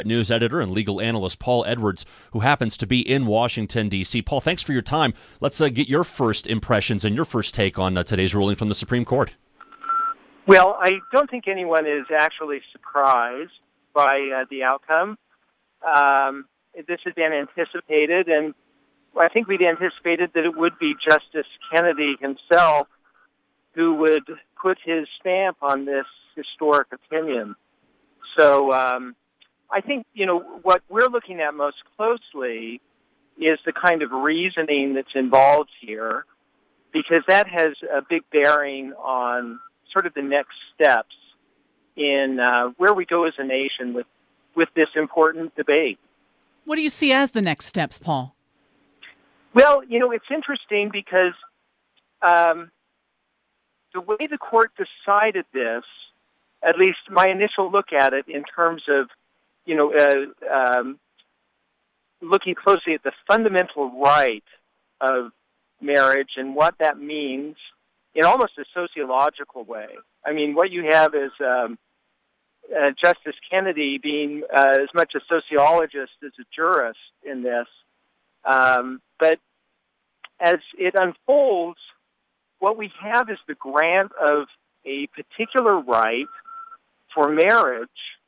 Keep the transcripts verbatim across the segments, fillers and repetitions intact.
News editor and legal analyst Paul Edwards, who happens to be in Washington, D C Paul, thanks for your time. Let's uh, get your first impressions and your first take on uh, today's ruling from the Supreme Court. Well, I don't think anyone is actually surprised by uh, the outcome. Um, this had been anticipated, and I think we'd anticipated that it would be Justice Kennedy himself who would put his stamp on this historic opinion. So um, I think, you know, what we're looking at most closely is the kind of reasoning that's involved here, because that has a big bearing on sort of the next steps in uh, where we go as a nation with, with this important debate. What do you see as the next steps, Paul? Well, you know, it's interesting because um, the way the court decided this, at least my initial look at it in terms of, you know, uh, um, looking closely at the fundamental right of marriage and what that means in almost a sociological way. I mean, what you have is um, uh, Justice Kennedy being uh, as much a sociologist as a jurist in this. Um, but as it unfolds, what we have is the grant of a particular right for marriage,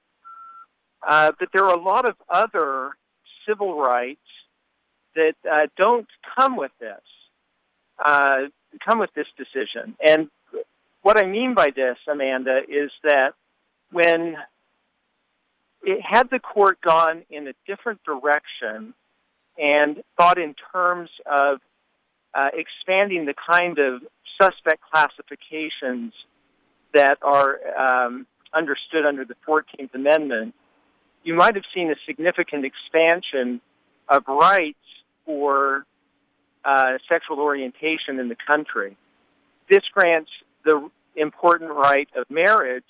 uh, but there are a lot of other civil rights that uh, don't come with this, uh, come with this decision. And what I mean by this, Amanda, is that when it had the court gone in a different direction and thought in terms of uh, expanding the kind of suspect classifications that are um, understood under the fourteenth Amendment, you might have seen a significant expansion of rights for uh, sexual orientation in the country. This grants the important right of marriage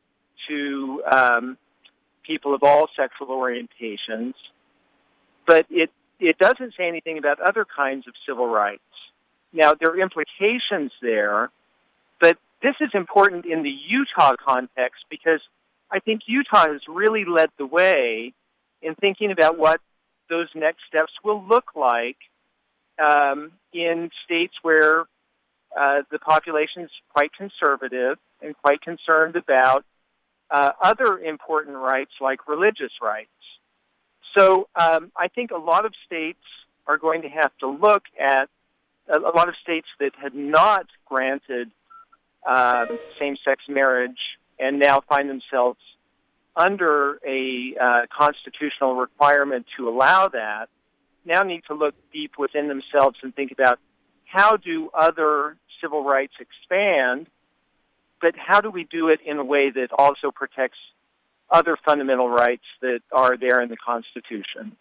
to um, people of all sexual orientations, but it, it doesn't say anything about other kinds of civil rights. Now, there are implications there, but this is important in the Utah context because I think Utah has really led the way in thinking about what those next steps will look like um, in states where uh, the population is quite conservative and quite concerned about uh, other important rights like religious rights. So um, I think a lot of states are going to have to look at a, a lot of states that had not granted uh, same-sex marriage and now find themselves under a uh, constitutional requirement to allow that, now need to look deep within themselves and think about how do other civil rights expand, but how do we do it in a way that also protects other fundamental rights that are there in the Constitution.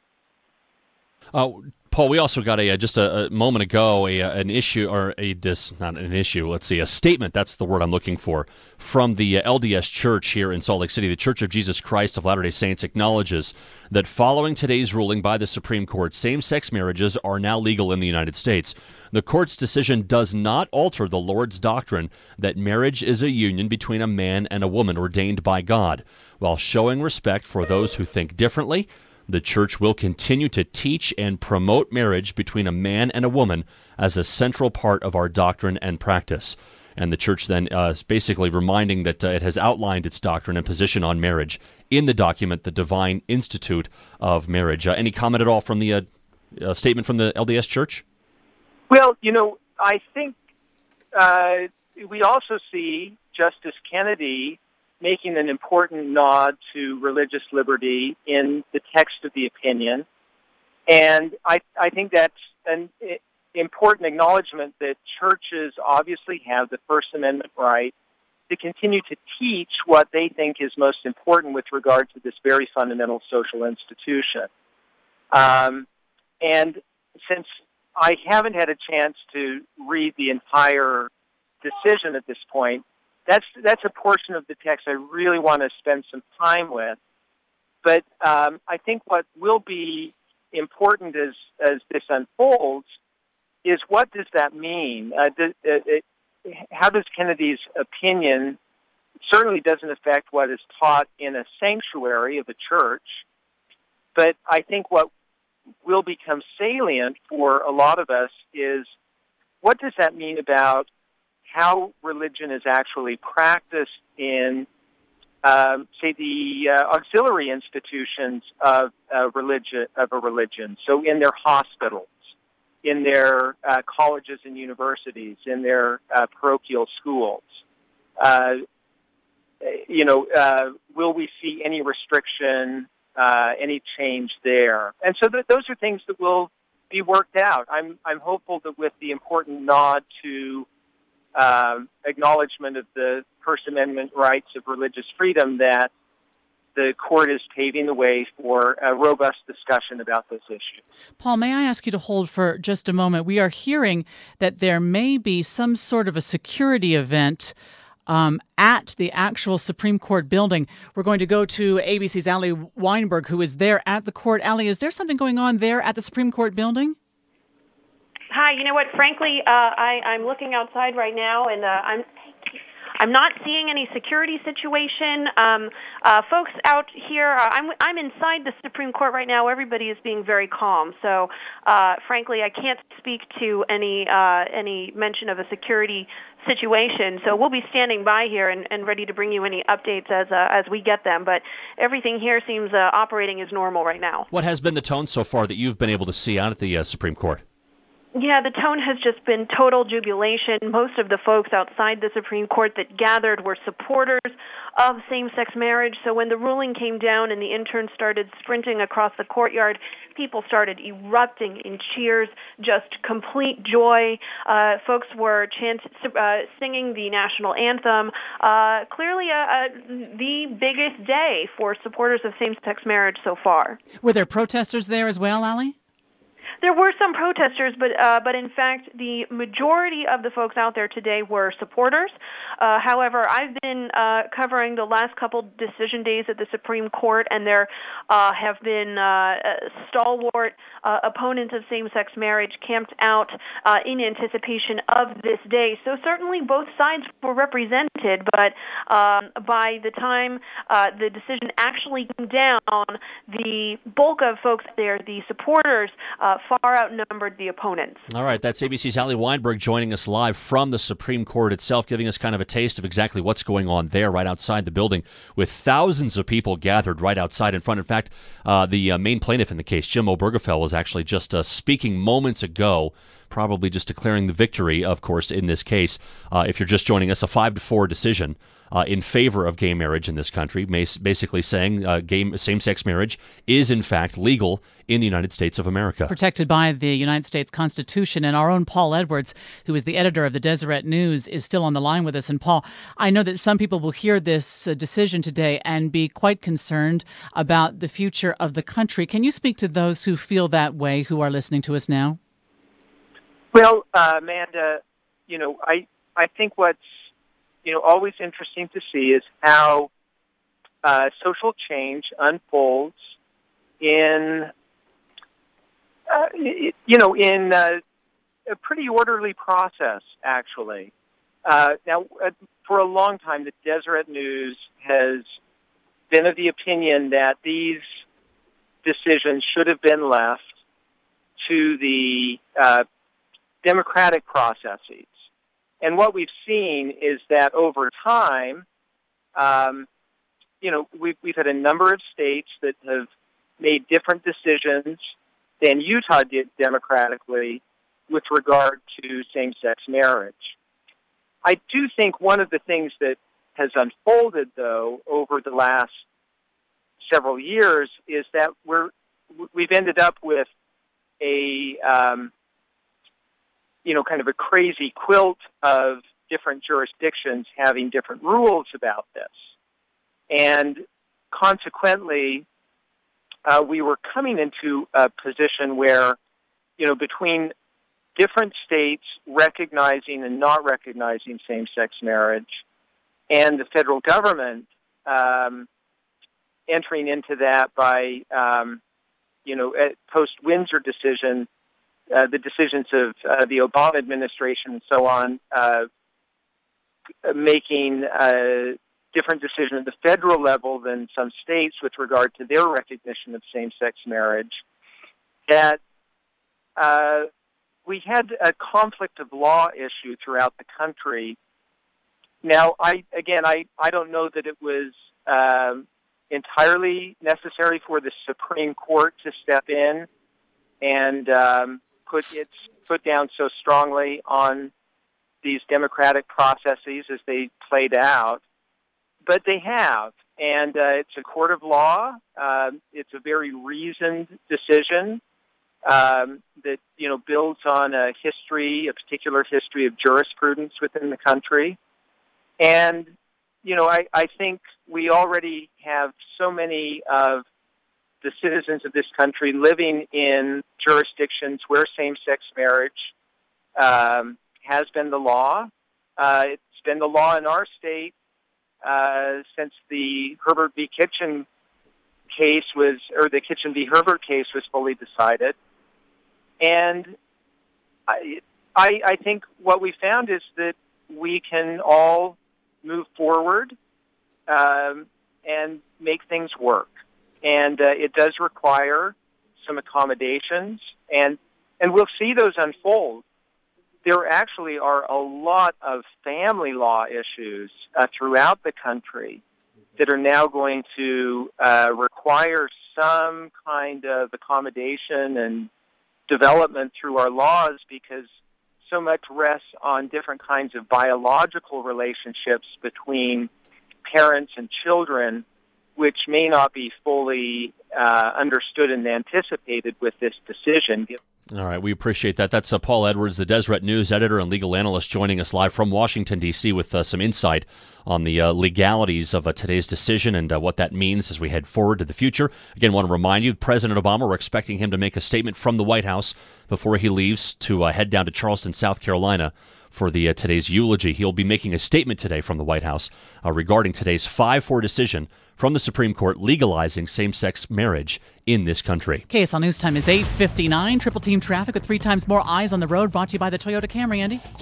Uh, Paul, we also got a uh, just a, a moment ago a, an issue or a dis not an issue. Let's see, a statement. That's the word I'm looking for from the uh, L D S Church here in Salt Lake City. The Church of Jesus Christ of Latter-day Saints acknowledges that following today's ruling by the Supreme Court, same-sex marriages are now legal in the United States. The court's decision does not alter the Lord's doctrine that marriage is a union between a man and a woman ordained by God. While showing respect for those who think differently, the Church will continue to teach and promote marriage between a man and a woman as a central part of our doctrine and practice. And the Church then uh, is basically reminding that uh, it has outlined its doctrine and position on marriage in the document, the Divine Institute of Marriage. Uh, any comment at all from the uh, uh, statement from the L D S Church? Well, you know, I think uh, we also see Justice Kennedy making an important nod to religious liberty in the text of the opinion. And I, I think that's an important acknowledgement that churches obviously have the First Amendment right to continue to teach what they think is most important with regard to this very fundamental social institution. Um, and since I haven't had a chance to read the entire decision at this point, That's that's a portion of the text I really want to spend some time with. But um, I think what will be important as as this unfolds is what does that mean? Uh, does, uh, it, how does Kennedy's opinion certainly doesn't affect what is taught in a sanctuary of the church. But I think what will become salient for a lot of us is, what does that mean about how religion is actually practiced in, um, say, the uh, auxiliary institutions of a religion, of a religion. So in their hospitals, in their uh, colleges and universities, in their uh, parochial schools. Uh, you know, uh, will we see any restriction, uh, any change there? And so th- those are things that will be worked out. I'm I'm hopeful that with the important nod to um, acknowledgement of the First Amendment rights of religious freedom, that the court is paving the way for a robust discussion about this issue. Paul, may I ask you to hold for just a moment? We are hearing that there may be some sort of a security event um, at the actual Supreme Court building. We're going to go to A B C's Ali Weinberg, who is there at the court. Ali, is there something going on there at the Supreme Court building? Hi, you know what? Frankly, uh, I, I'm looking outside right now, and uh, I'm I'm not seeing any security situation. Um, uh, folks out here, uh, I'm I'm inside the Supreme Court right now. Everybody is being very calm. So, uh, frankly, I can't speak to any uh, any mention of a security situation. So we'll be standing by here and, and ready to bring you any updates as uh, as we get them. But everything here seems uh, operating as normal right now. What has been the tone so far that you've been able to see out at the uh, Supreme Court? Yeah, the tone has just been total jubilation. Most of the folks outside the Supreme Court that gathered were supporters of same-sex marriage. So when the ruling came down and the interns started sprinting across the courtyard, people started erupting in cheers, just complete joy. Uh, folks were chant, uh, singing the national anthem. Uh, clearly a, a, the biggest day for supporters of same-sex marriage so far. Were there protesters there as well, Ali? There were some protesters, but uh, but in fact, the majority of the folks out there today were supporters. Uh, however, I've been uh, covering the last couple decision days at the Supreme Court, and there uh, have been uh, stalwart uh, opponents of same-sex marriage camped out uh, in anticipation of this day. So certainly both sides were represented, but um, by the time uh, the decision actually came down, the bulk of folks there, the supporters, uh, far outnumbered the opponents. All right, that's A B C's Ali Weinberg joining us live from the Supreme Court itself, giving us kind of a taste of exactly what's going on there right outside the building, with thousands of people gathered right outside in front. In fact, uh, the uh, main plaintiff in the case, Jim Obergefell, was actually just uh, speaking moments ago, probably just declaring the victory, of course, in this case. Uh, if you're just joining us, a five to four decision uh, in favor of gay marriage in this country, basically saying uh, gay same-sex marriage is, in fact, legal in the United States of America. Protected by the United States Constitution. And our own Paul Edwards, who is the editor of the Deseret News, is still on the line with us. And Paul, I know that some people will hear this uh, decision today and be quite concerned about the future of the country. Can you speak to those who feel that way, who are listening to us now? Well, uh, Amanda, you know, I I think what's, you know, always interesting to see is how uh, social change unfolds in, uh, you know, in uh, a pretty orderly process, actually. Uh, now, uh, for a long time, the Deseret News has been of the opinion that these decisions should have been left to the uh, democratic processes. And what we've seen is that over time, um, you know, we've, we've had a number of states that have made different decisions than Utah did democratically with regard to same-sex marriage. I do think one of the things that has unfolded, though, over the last several years is that we're, we've ended up with a, um, you know, kind of a crazy quilt of different jurisdictions having different rules about this. And consequently, uh, we were coming into a position where, you know, between different states recognizing and not recognizing same-sex marriage and the federal government um, entering into that by, um, you know, post-Windsor decision, Uh, the decisions of uh, the Obama administration and so on, uh, making uh, different decision at the federal level than some states with regard to their recognition of same-sex marriage, that uh, we had a conflict of law issue throughout the country. Now, I again, I, I don't know that it was um, entirely necessary for the Supreme Court to step in and um, put its foot down so strongly on these democratic processes as they played out, but they have, and uh, it's a court of law. Uh, it's a very reasoned decision um, that you know builds on a history, a particular history of jurisprudence within the country, and you know I, I think we already have so many of the citizens of this country living in jurisdictions where same-sex marriage um, has been the law. Uh, it's been the law in our state uh, since the Herbert v. Kitchen case was, or the Kitchen v. Herbert case was fully decided. And I, I, I think what we found is that we can all move forward um, and make things work. And uh, it does require some accommodations, and and we'll see those unfold. There actually are a lot of family law issues uh, throughout the country that are now going to uh, require some kind of accommodation and development through our laws, because so much rests on different kinds of biological relationships between parents and children, which may not be fully uh, understood and anticipated with this decision. All right, we appreciate that. That's uh, Paul Edwards, the Deseret News editor and legal analyst, joining us live from Washington, D C with uh, some insight on the uh, legalities of uh, today's decision and uh, what that means as we head forward to the future. Again, want to remind you, President Obama, we're expecting him to make a statement from the White House before he leaves to uh, head down to Charleston, South Carolina for the uh, today's eulogy. He'll be making a statement today from the White House uh, regarding today's five four decision from the Supreme Court legalizing same-sex marriage in this country. K S L News Time is eight fifty-nine. Triple team traffic with three times more eyes on the road, brought to you by the Toyota Camry, Andy.